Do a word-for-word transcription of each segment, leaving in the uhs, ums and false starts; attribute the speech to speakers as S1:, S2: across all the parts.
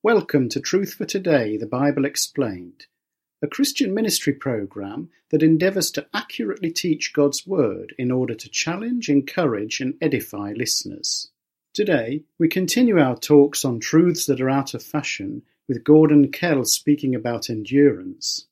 S1: Welcome to Truth for Today, the Bible Explained, a Christian ministry program that endeavours to accurately teach God's Word in order to challenge, encourage and edify listeners. Today, we continue our talks on truths that are out of fashion, with Gordon Kell speaking about endurance.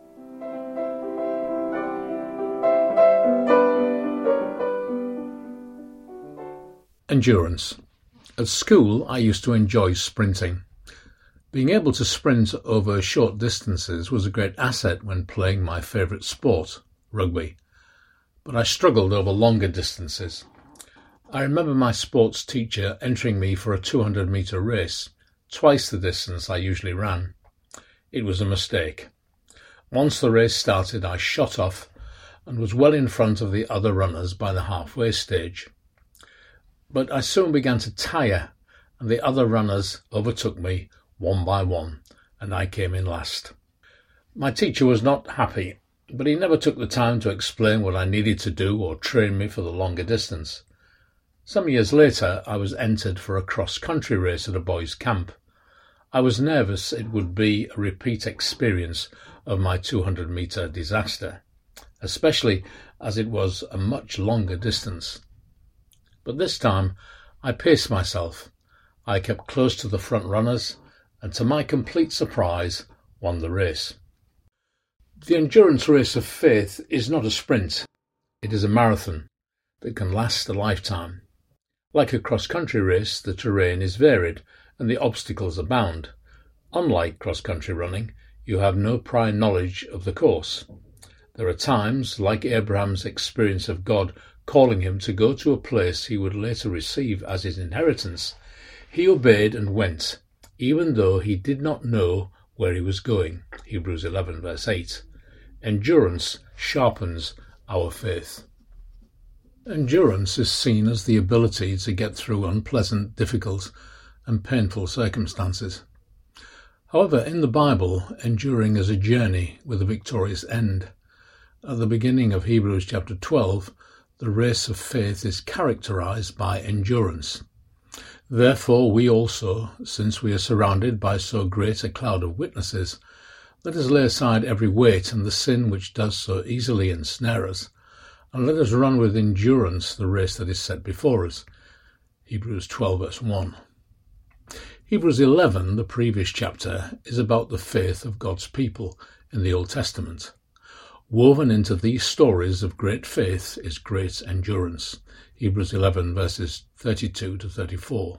S2: Endurance. At school, I used to enjoy sprinting. Being able to sprint over short distances was a great asset when playing my favourite sport, rugby. But I struggled over longer distances. I remember my sports teacher entering me for a two hundred metre race, twice the distance I usually ran. It was a mistake. Once the race started, I shot off and was well in front of the other runners by the halfway stage. But I soon began to tire, and the other runners overtook me one by one, and I came in last. My teacher was not happy, but he never took the time to explain what I needed to do or train me for the longer distance. Some years later, I was entered for a cross-country race at a boys' camp. I was nervous it would be a repeat experience of my two hundred metre disaster, especially as it was a much longer distance. But this time, I paced myself. I kept close to the front runners, and to my complete surprise, won the race. The endurance race of faith is not a sprint. It is a marathon that can last a lifetime. Like a cross-country race, the terrain is varied and the obstacles abound. Unlike cross-country running, you have no prior knowledge of the course. There are times, like Abraham's experience of God calling him to go to a place he would later receive as his inheritance, he obeyed and went, even though he did not know where he was going. Hebrews eleven verse eight. Endurance sharpens our faith. Endurance is seen as the ability to get through unpleasant, difficult and painful circumstances. However, in the Bible, enduring is a journey with a victorious end. At the beginning of Hebrews chapter twelve, the race of faith is characterized by endurance. Therefore we also, since we are surrounded by so great a cloud of witnesses, let us lay aside every weight and the sin which does so easily ensnare us, and let us run with endurance the race that is set before us. Hebrews twelve verse one. Hebrews eleven, the previous chapter, is about the faith of God's people in the Old Testament. Woven into these stories of great faith is great endurance. Hebrews eleven verses thirty-two to thirty-four.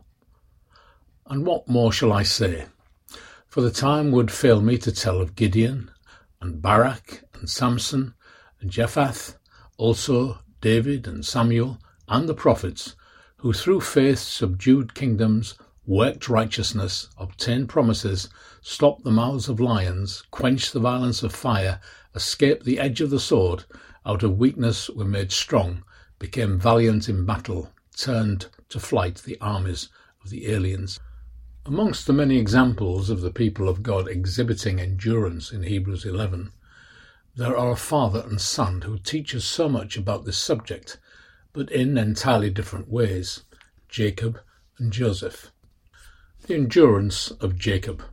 S2: And what more shall I say? For the time would fail me to tell of Gideon, and Barak, and Samson, and Jephthah, also David and Samuel, and the prophets, who through faith subdued kingdoms, worked righteousness, obtained promises, stopped the mouths of lions, quenched the violence of fire, escaped the edge of the sword, out of weakness were made strong, became valiant in battle, turned to flight the armies of the aliens. Amongst the many examples of the people of God exhibiting endurance in Hebrews eleven, there are a father and son who teach us so much about this subject, but in entirely different ways, Jacob and Joseph. The endurance of Jacob.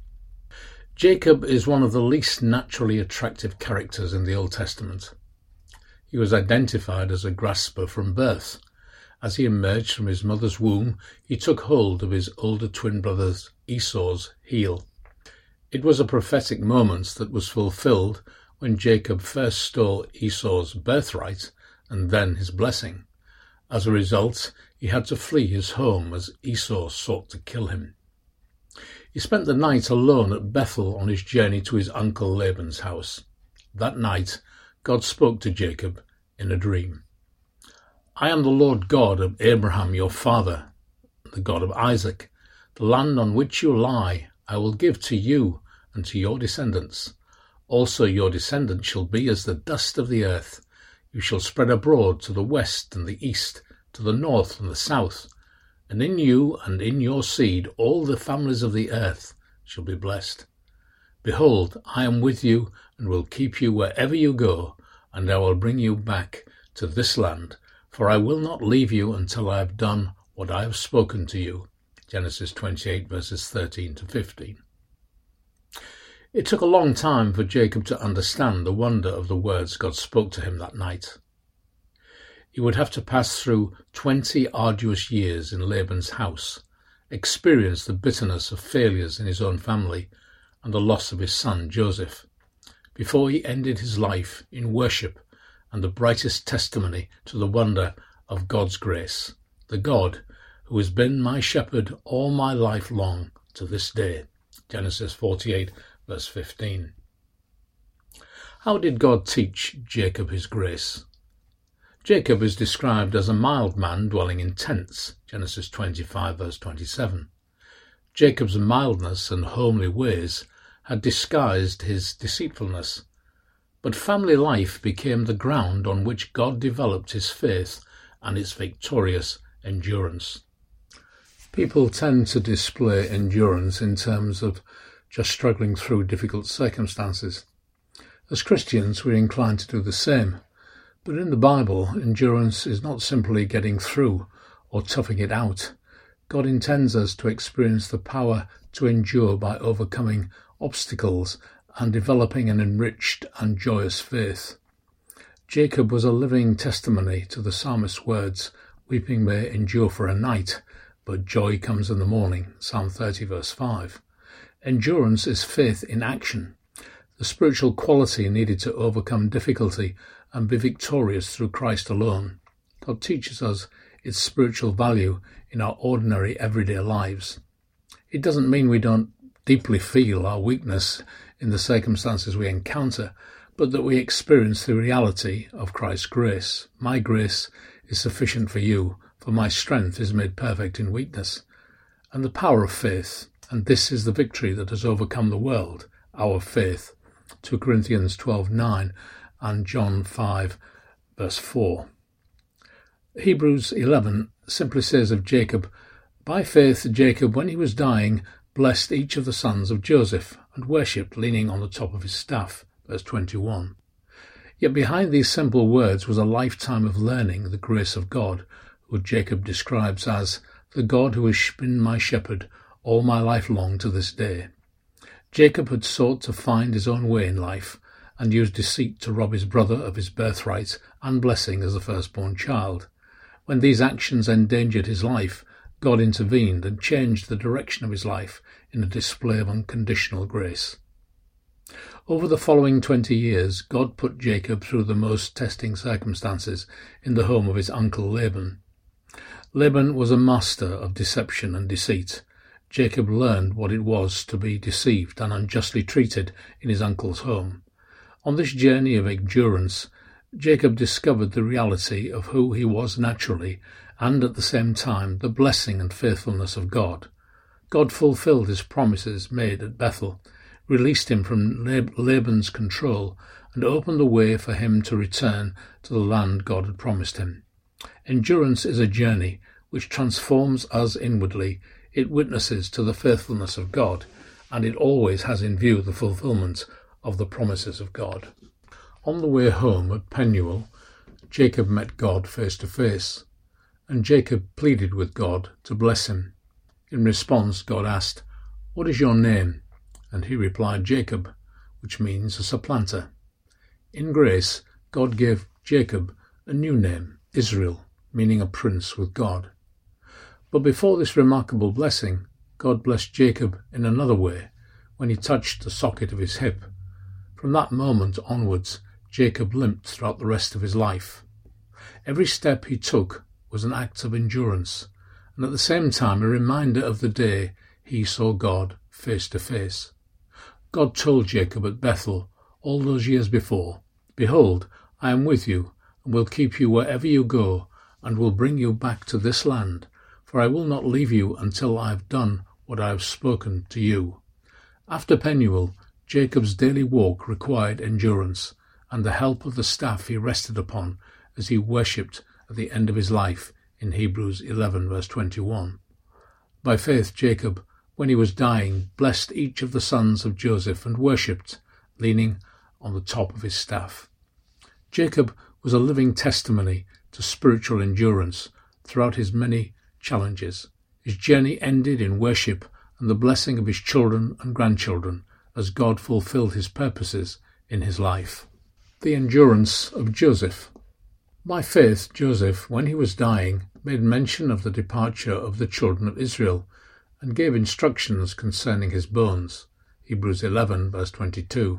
S2: Jacob is one of the least naturally attractive characters in the Old Testament. He was identified as a grasper from birth. As he emerged from his mother's womb, he took hold of his older twin brother Esau's heel. It was a prophetic moment that was fulfilled when Jacob first stole Esau's birthright and then his blessing. As a result, he had to flee his home as Esau sought to kill him. He spent the night alone at Bethel on his journey to his uncle Laban's house. That night, God spoke to Jacob in a dream. I am the Lord God of Abraham your father, the God of Isaac. The land on which you lie I will give to you and to your descendants. Also your descendants shall be as the dust of the earth. You shall spread abroad to the west and the east, to the north and the south. And in you and in your seed all the families of the earth shall be blessed. Behold, I am with you and will keep you wherever you go, and I will bring you back to this land, for I will not leave you until I have done what I have spoken to you. Genesis twenty-eight, verses thirteen to fifteen. It took a long time for Jacob to understand the wonder of the words God spoke to him that night. He would have to pass through twenty arduous years in Laban's house, experience the bitterness of failures in his own family and the loss of his son Joseph, before he ended his life in worship and the brightest testimony to the wonder of God's grace, the God who has been my shepherd all my life long to this day. Genesis forty-eight, verse fifteen. How did God teach Jacob his grace? Jacob is described as a mild man dwelling in tents, Genesis twenty-five, verse twenty-seven. Jacob's mildness and homely ways had disguised his deceitfulness, but family life became the ground on which God developed his faith and its victorious endurance. People tend to display endurance in terms of just struggling through difficult circumstances. As Christians, we're inclined to do the same. But in the Bible, endurance is not simply getting through or toughing it out. God intends us to experience the power to endure by overcoming obstacles and developing an enriched and joyous faith. Jacob was a living testimony to the psalmist's words, "Weeping may endure for a night, but joy comes in the morning," Psalm thirty, verse five. Endurance is faith in action, the spiritual quality needed to overcome difficulty and be victorious through Christ alone. God teaches us its spiritual value in our ordinary everyday lives. It doesn't mean we don't deeply feel our weakness in the circumstances we encounter, but that we experience the reality of Christ's grace. My grace is sufficient for you, for my strength is made perfect in weakness. And the power of faith, and this is the victory that has overcome the world, our faith. Second Corinthians twelve, nine and John five, verse four. Hebrews eleven simply says of Jacob, "By faith Jacob, when he was dying, blessed each of the sons of Joseph, and worshipped, leaning on the top of his staff," verse twenty-one. Yet behind these simple words was a lifetime of learning the grace of God, who Jacob describes as the God who has been my shepherd all my life long to this day. Jacob had sought to find his own way in life, and used deceit to rob his brother of his birthright and blessing as the firstborn child. When these actions endangered his life, God intervened and changed the direction of his life in a display of unconditional grace. Over the following twenty years, God put Jacob through the most testing circumstances in the home of his uncle Laban. Laban was a master of deception and deceit. Jacob learned what it was to be deceived and unjustly treated in his uncle's home. On this journey of endurance, Jacob discovered the reality of who he was naturally and at the same time the blessing and faithfulness of God. God fulfilled his promises made at Bethel, released him from Lab- Laban's control, and opened the way for him to return to the land God had promised him. Endurance is a journey which transforms us inwardly. It witnesses to the faithfulness of God, and it always has in view the fulfillment of the promises of God. On the way home at Penuel, Jacob met God face to face, and Jacob pleaded with God to bless him. In response, God asked, "What is your name?" And he replied, "Jacob," which means a supplanter. In grace, God gave Jacob a new name, Israel, meaning a prince with God. But before this remarkable blessing, God blessed Jacob in another way, when he touched the socket of his hip. From that moment onwards, Jacob limped throughout the rest of his life. Every step he took was an act of endurance, and at the same time a reminder of the day he saw God face to face. God told Jacob at Bethel all those years before, "Behold, I am with you, and will keep you wherever you go, and will bring you back to this land, for I will not leave you until I have done what I have spoken to you." After Penuel, Jacob's daily walk required endurance, and the help of the staff he rested upon as he worshipped at the end of his life in Hebrews eleven, verse twenty-one. By faith, Jacob, when he was dying, blessed each of the sons of Joseph and worshipped, leaning on the top of his staff. Jacob was a living testimony to spiritual endurance throughout his many challenges. His journey ended in worship and the blessing of his children and grandchildren as God fulfilled his purposes in his life. The endurance of Joseph. By faith, Joseph, when he was dying, made mention of the departure of the children of Israel and gave instructions concerning his bones. Hebrews eleven, verse twenty-two.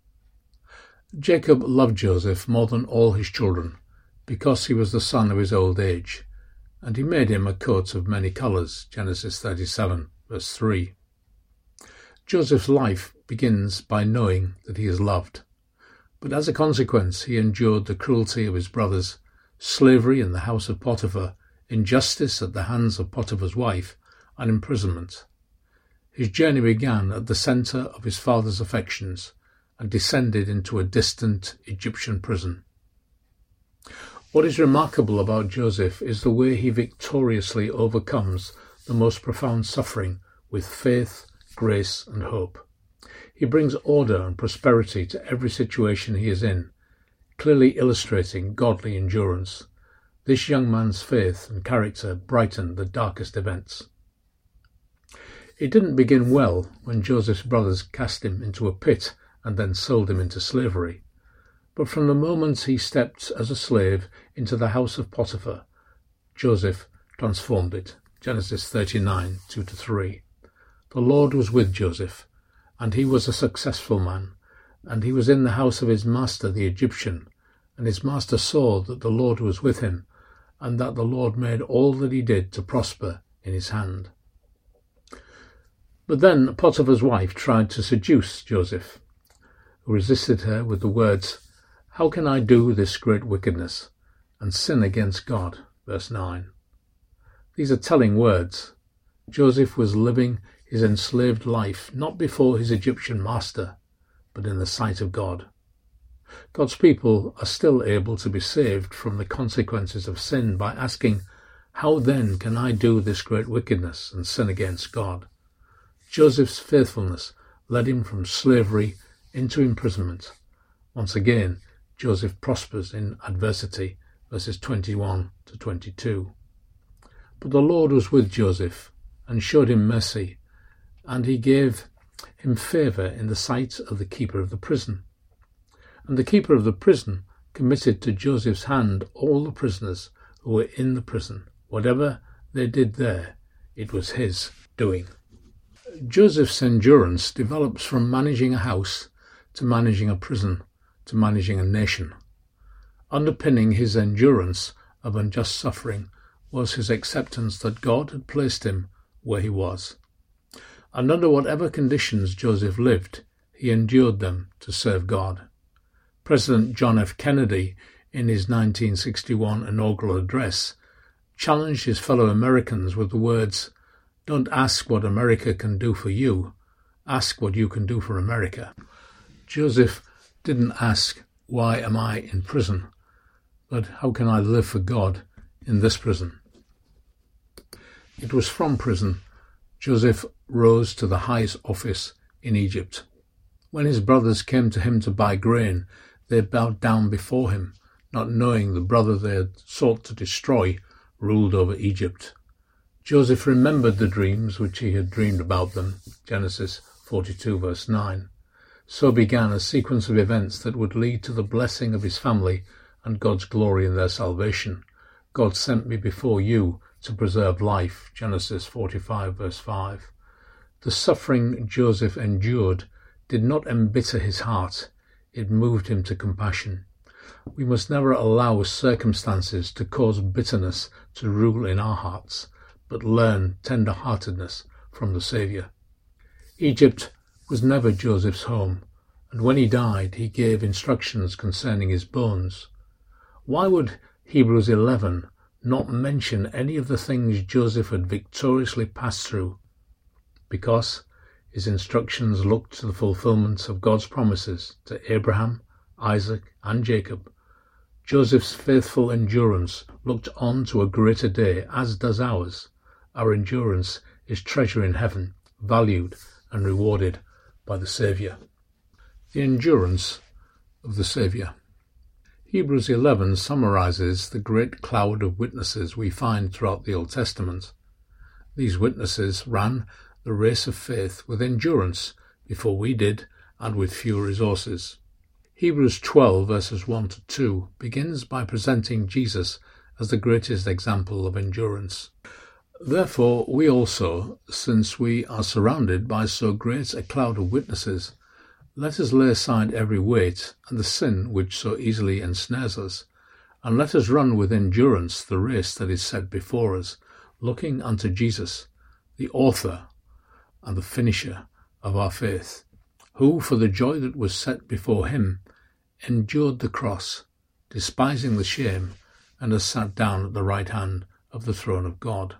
S2: Jacob loved Joseph more than all his children, because he was the son of his old age, and he made him a coat of many colours. Genesis thirty-seven, verse three. Joseph's life begins by knowing that he is loved, but as a consequence he endured the cruelty of his brothers, slavery in the house of Potiphar, injustice at the hands of Potiphar's wife, and imprisonment. His journey began at the centre of his father's affections and descended into a distant Egyptian prison. What is remarkable about Joseph is the way he victoriously overcomes the most profound suffering with faith, grace, and hope. He brings order and prosperity to every situation he is in, clearly illustrating godly endurance. This young man's faith and character brightened the darkest events. It didn't begin well when Joseph's brothers cast him into a pit and then sold him into slavery. But from the moment he stepped as a slave into the house of Potiphar, Joseph transformed it. Genesis thirty-nine, two to three. The Lord was with Joseph, and he was a successful man, and he was in the house of his master the Egyptian, and his master saw that the Lord was with him, and that the Lord made all that he did to prosper in his hand. But then Potiphar's wife tried to seduce Joseph, who resisted her with the words, "How can I do this great wickedness and sin against God?" Verse nine. These are telling words. Joseph was living his enslaved life not before his Egyptian master, but in the sight of God. God's people are still able to be saved from the consequences of sin by asking, "How then can I do this great wickedness and sin against God?" Joseph's faithfulness led him from slavery into imprisonment. Once again, Joseph prospers in adversity, verses twenty-one to twenty-two. But the Lord was with Joseph and showed him mercy, and he gave him favour in the sight of the keeper of the prison. And the keeper of the prison committed to Joseph's hand all the prisoners who were in the prison. Whatever they did there, it was his doing. Joseph's endurance develops from managing a house to managing a prison to managing a nation. Underpinning his endurance of unjust suffering was his acceptance that God had placed him where he was. And under whatever conditions Joseph lived, he endured them to serve God. President John F. Kennedy, in his nineteen sixty-one inaugural address, challenged his fellow Americans with the words, "Don't ask what America can do for you, ask what you can do for America." Joseph didn't ask, "Why am I in prison?" but "How can I live for God in this prison?" It was from prison Joseph rose to the highest office in Egypt. When his brothers came to him to buy grain, they bowed down before him, not knowing the brother they had sought to destroy ruled over Egypt. Joseph remembered the dreams which he had dreamed about them. Genesis forty-two, verse nine. So began a sequence of events that would lead to the blessing of his family and God's glory in their salvation. God sent me before you to preserve life. Genesis forty-five, verse five. The suffering Joseph endured did not embitter his heart. It moved him to compassion. We must never allow circumstances to cause bitterness to rule in our hearts, but learn tender-heartedness from the Saviour. Egypt was never Joseph's home, and when he died he gave instructions concerning his bones. Why would Hebrews eleven not mention any of the things Joseph had victoriously passed through? Because his instructions looked to the fulfillment of God's promises to Abraham, Isaac, and Jacob. Joseph's faithful endurance looked on to a greater day, as does ours. Our endurance is treasure in heaven, valued and rewarded by the Saviour. The endurance of the Saviour. Hebrews eleven summarizes the great cloud of witnesses we find throughout the Old Testament. These witnesses ran the race of faith with endurance before we did, and with few resources. Hebrews twelve verses one to two begins by presenting Jesus as the greatest example of endurance. Therefore we also, since we are surrounded by so great a cloud of witnesses, let us lay aside every weight and the sin which so easily ensnares us, and let us run with endurance the race that is set before us, looking unto Jesus, the author and the finisher of our faith, who, for the joy that was set before him, endured the cross, despising the shame, and has sat down at the right hand of the throne of God.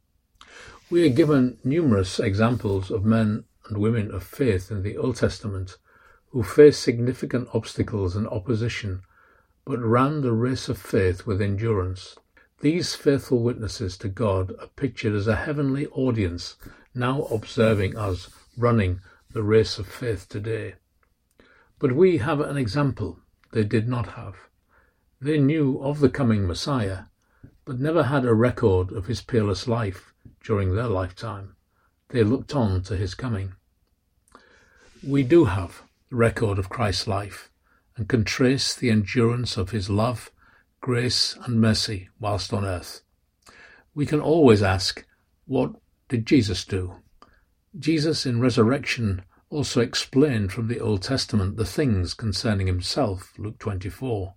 S2: We are given numerous examples of men and women of faith in the Old Testament who faced significant obstacles and opposition, but ran the race of faith with endurance. These faithful witnesses to God are pictured as a heavenly audience now observing us running the race of faith today. But we have an example they did not have. They knew of the coming Messiah, but never had a record of his peerless life during their lifetime. They looked on to his coming. We do have the record of Christ's life, and can trace the endurance of his love, grace and mercy whilst on earth. We can always ask, what did Jesus do? Jesus in resurrection also explained from the Old Testament the things concerning himself, Luke twenty-four.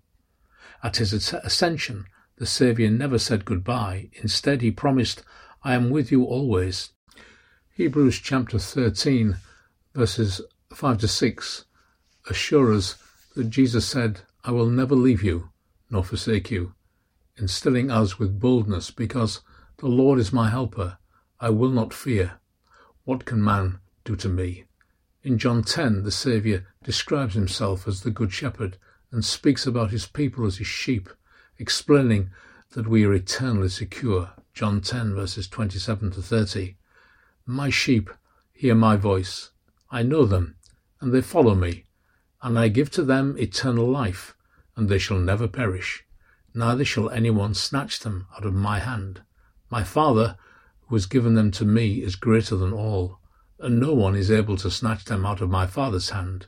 S2: At his ascension, the Saviour never said goodbye. Instead, he promised, I am with you always. Hebrews chapter thirteen, verses five to six, assure us that Jesus said, I will never leave you nor forsake you, instilling us with boldness, because the Lord is my helper. I will not fear. What can man do to me? In John ten, the Saviour describes himself as the Good Shepherd and speaks about his people as his sheep, explaining that we are eternally secure. John ten, verses twenty-seven to thirty. My sheep hear my voice. I know them, and they follow me, and I give to them eternal life, and they shall never perish, neither shall anyone snatch them out of my hand. My Father, who has given them to me, is greater than all, and no one is able to snatch them out of my Father's hand.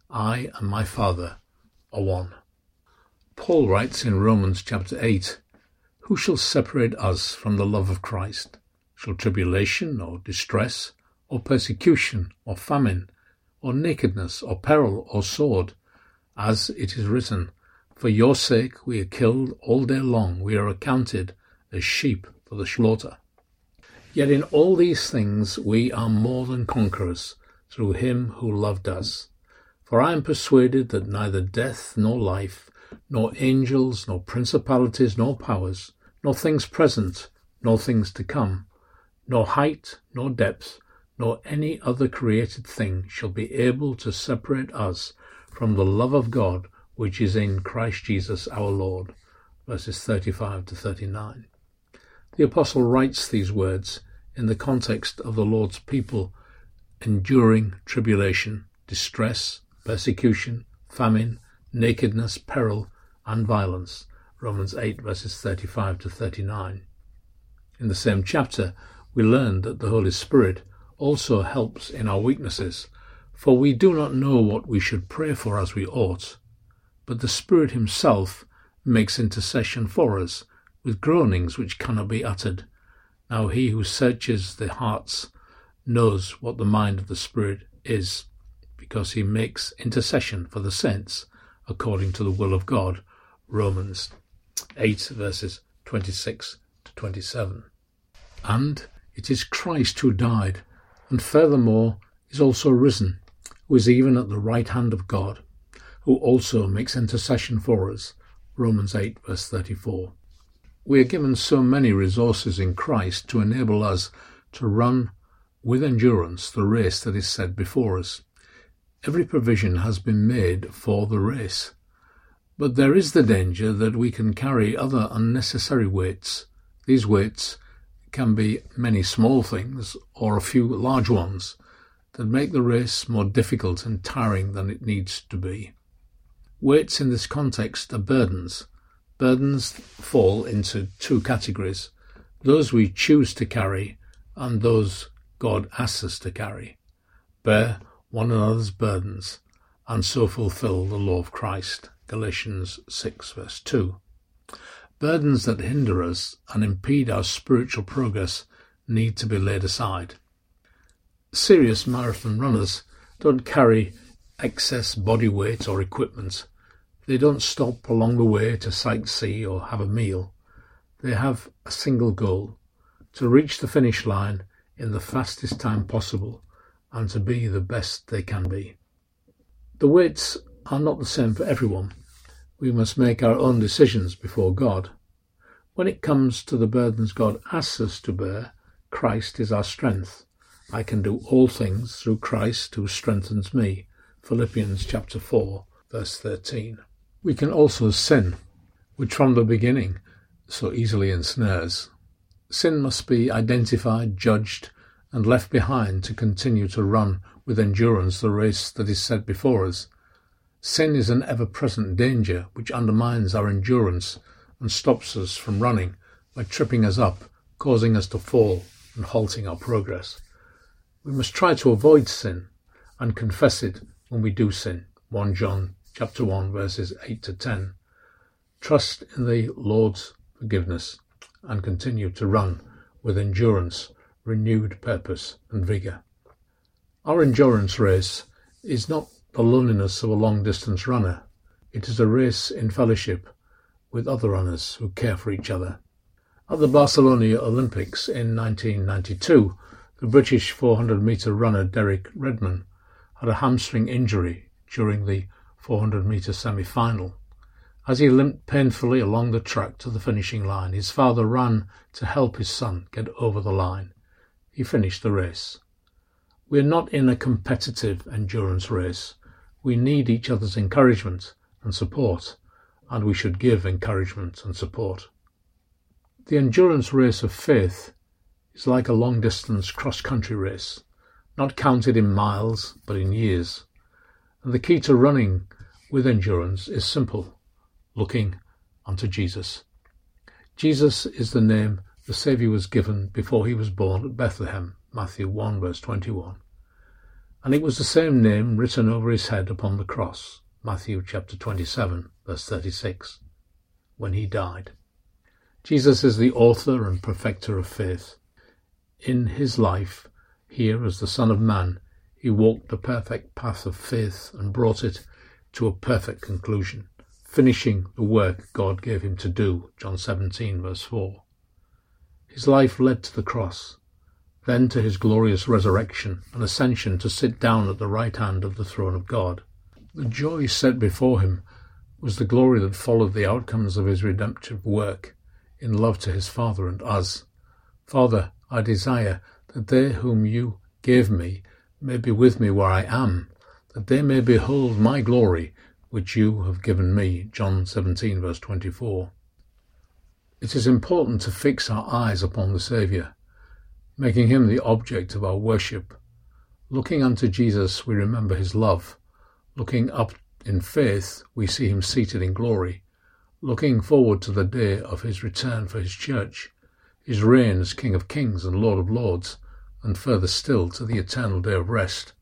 S2: I and my Father are one. Paul writes in Romans chapter eight, Who shall separate us from the love of Christ? Shall tribulation, or distress, or persecution, or famine, or nakedness, or peril, or sword? As it is written, For your sake we are killed all day long, we are accounted as sheep for the slaughter. Yet in all these things we are more than conquerors, through him who loved us. For I am persuaded that neither death nor life, nor angels, nor principalities, nor powers, nor things present, nor things to come, nor height, nor depth, nor any other created thing shall be able to separate us from the love of God which is in Christ Jesus our Lord. Verses thirty-five to thirty-nine. The Apostle writes these words in the context of the Lord's people enduring tribulation, distress, persecution, famine, nakedness, peril, and violence. Romans eight, verses thirty-five to thirty-nine. In the same chapter, we learn that the Holy Spirit also helps in our weaknesses, for we do not know what we should pray for as we ought, but the Spirit himself makes intercession for us, with groanings which cannot be uttered. Now he who searches the hearts knows what the mind of the Spirit is, because he makes intercession for the saints according to the will of God. Romans eight, verses twenty-six to twenty-seven. And it is Christ who died, and furthermore is also risen, who is even at the right hand of God, who also makes intercession for us. Romans eight, verse thirty-four. We are given so many resources in Christ to enable us to run with endurance the race that is set before us. Every provision has been made for the race. But there is the danger that we can carry other unnecessary weights. These weights can be many small things or a few large ones that make the race more difficult and tiring than it needs to be. Weights in this context are burdens. Burdens fall into two categories: those we choose to carry and those God asks us to carry. Bear one another's burdens, and so fulfill the law of Christ. Galatians six verse two. Burdens that hinder us and impede our spiritual progress need to be laid aside. Serious marathon runners don't carry excess body weight or equipment. They don't stop along the way to sightsee or have a meal. They have a single goal: to reach the finish line in the fastest time possible and to be the best they can be. The weights are not the same for everyone. We must make our own decisions before God. When it comes to the burdens God asks us to bear, Christ is our strength. I can do all things through Christ who strengthens me. Philippians chapter four, verse thirteen. We can also sin, which from the beginning so easily ensnares. Sin must be identified, judged, and left behind to continue to run with endurance the race that is set before us. Sin is an ever-present danger which undermines our endurance and stops us from running by tripping us up, causing us to fall and halting our progress. We must try to avoid sin and confess it when we do sin. First John chapter one verses eight to ten. Trust in the Lord's forgiveness and continue to run with endurance, renewed purpose and vigour. Our endurance race is not the loneliness of a long-distance runner. It is a race in fellowship with other runners who care for each other. At the Barcelona Olympics in nineteen ninety-two, the British four hundred metre runner Derek Redmond had a hamstring injury during the four hundred metre semi-final. As he limped painfully along the track to the finishing line, his father ran to help his son get over the line. He finished the race. We are not in a competitive endurance race. We need each other's encouragement and support, and we should give encouragement and support. The endurance race of faith is like a long-distance cross-country race, not counted in miles but in years. And the key to running with endurance is simple: looking unto Jesus. Jesus is the name the Saviour was given before he was born at Bethlehem, Matthew one verse twenty-one. And it was the same name written over his head upon the cross, Matthew chapter twenty-seven verse thirty-six, when he died. Jesus is the author and perfecter of faith. In his life, here as the Son of Man, he walked the perfect path of faith and brought it to a perfect conclusion, finishing the work God gave him to do, John seventeen verse four. His life led to the cross, then to his glorious resurrection and ascension to sit down at the right hand of the throne of God. The joy set before him was the glory that followed the outcomes of his redemptive work in love to his Father and us. Father, I desire that they whom you gave me may be with me where I am, that they may behold my glory which you have given me. John seventeen verse twenty-four. It is important to fix our eyes upon the Saviour, making him the object of our worship. Looking unto Jesus, we remember his love. Looking up in faith, we see him seated in glory. Looking forward to the day of his return for his church, his reign as King of Kings and Lord of Lords, and further still to the eternal day of rest.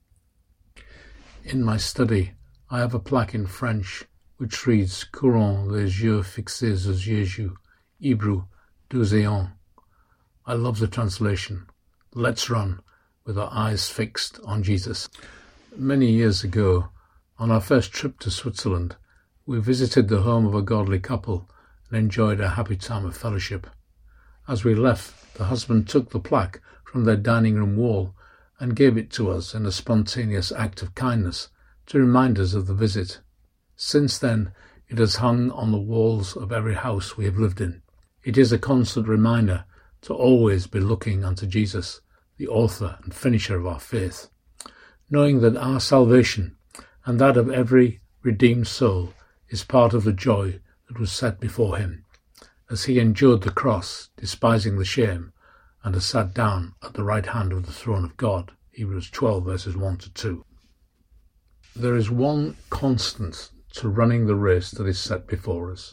S2: In my study, I have a plaque in French which reads Courons les yeux fixés aux Jésus, Hebrew, douze ans. I love the translation. Let's run with our eyes fixed on Jesus. Many years ago, on our first trip to Switzerland, we visited the home of a godly couple and enjoyed a happy time of fellowship. As we left, the husband took the plaque from their dining room wall and gave it to us in a spontaneous act of kindness to remind us of the visit. Since then, it has hung on the walls of every house we have lived in. It is a constant reminder to always be looking unto Jesus, the author and finisher of our faith, knowing that our salvation and that of every redeemed soul is part of the joy that was set before him, as he endured the cross, despising the shame, and has sat down at the right hand of the throne of God. Hebrews twelve verses one to two. There is one constant to running the race that is set before us: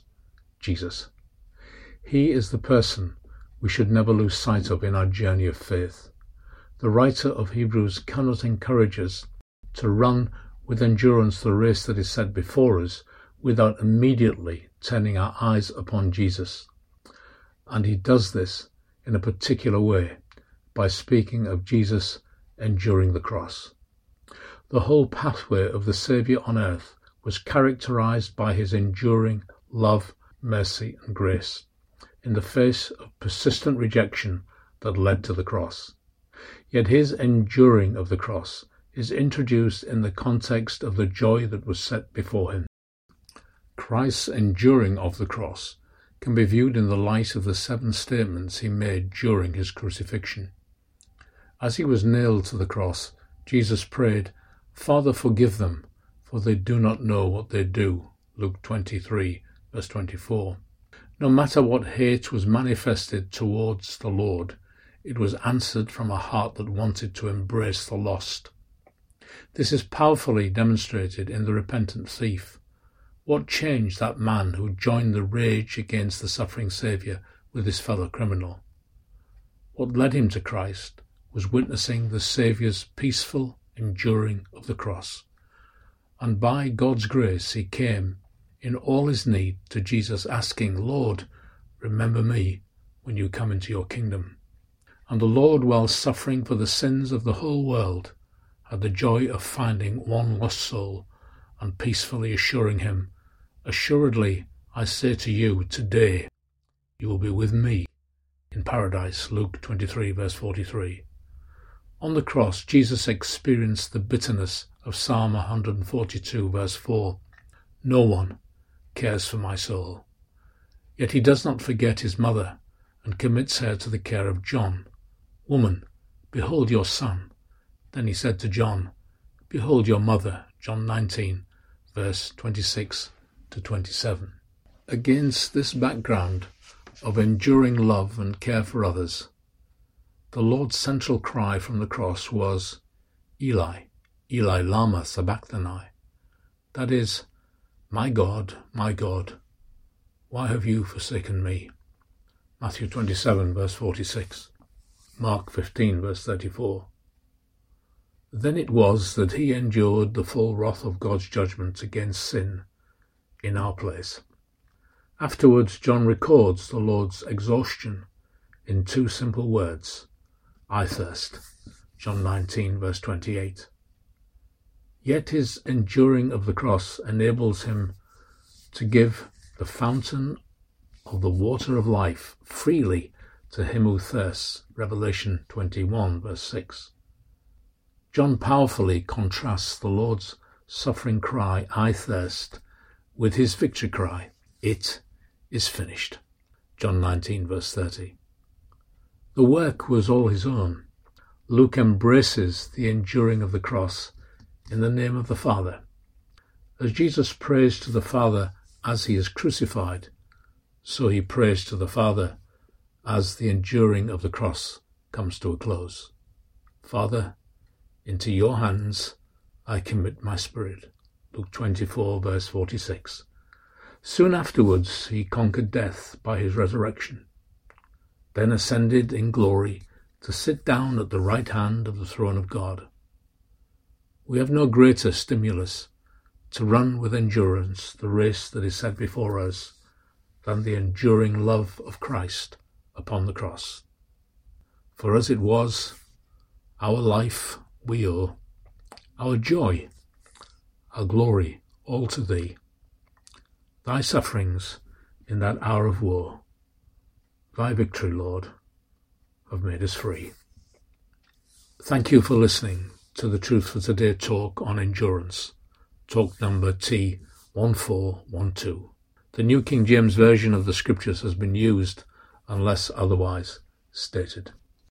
S2: Jesus. He is the person we should never lose sight of in our journey of faith. The writer of Hebrews cannot encourage us to run with endurance the race that is set before us without immediately turning our eyes upon Jesus. And he does this in a particular way by speaking of Jesus enduring the cross. The whole pathway of the Saviour on earth was characterized by his enduring love, mercy and grace in the face of persistent rejection that led to the cross. Yet his enduring of the cross is introduced in the context of the joy that was set before him. Christ's enduring of the cross can be viewed in the light of the seven statements he made during his crucifixion. As he was nailed to the cross, Jesus prayed, "Father, forgive them, for they do not know what they do." Luke twenty-three, verse twenty-four. No matter what hate was manifested towards the Lord, it was answered from a heart that wanted to embrace the lost. This is powerfully demonstrated in the repentant thief. What changed that man who joined the rage against the suffering Saviour with his fellow criminal? What led him to Christ was witnessing the Saviour's peaceful enduring of the cross. And by God's grace he came in all his need to Jesus, asking, "Lord, remember me when you come into your kingdom." And the Lord, while suffering for the sins of the whole world, had the joy of finding one lost soul and peacefully assuring him, "Assuredly, I say to you, today you will be with me in paradise." Luke twenty-three, verse forty-three. On the cross, Jesus experienced the bitterness of Psalm one forty-two, verse four. "No one cares for my soul." Yet he does not forget his mother and commits her to the care of John. "Woman, behold your son." Then he said to John, "Behold your mother." John nineteen, verse twenty-six to twenty-seven. Against this background of enduring love and care for others, the Lord's central cry from the cross was, "Eli, Eli lama sabachthani." That is, "My God, my God, why have you forsaken me?" Matthew twenty-seven, verse forty-six. Mark fifteen, verse thirty-four. Then it was that he endured the full wrath of God's judgment against sin in our place. Afterwards, John records the Lord's exhaustion in two simple words, "I thirst." John nineteen, verse twenty-eight. Yet his enduring of the cross enables him to give the fountain of the water of life freely to him who thirsts. Revelation twenty-one, verse six. John powerfully contrasts the Lord's suffering cry, "I thirst," with his victory cry, "It is finished." John nineteen, verse thirty. The work was all his own. Luke embraces the enduring of the cross in the name of the Father. As Jesus prays to the Father as he is crucified, so he prays to the Father as the enduring of the cross comes to a close. "Father, into your hands I commit my spirit." Luke twenty-four, verse forty-six. Soon afterwards he conquered death by his resurrection, then ascended in glory to sit down at the right hand of the throne of God. We have no greater stimulus to run with endurance the race that is set before us than the enduring love of Christ upon the cross. For as it was, our life we owe, our joy, our glory, all to thee. Thy sufferings in that hour of woe, thy victory, Lord, have made us free. Thank you for listening to the Truth for Today talk on endurance, talk number T one four one two. The New King James Version of the Scriptures has been used unless otherwise stated.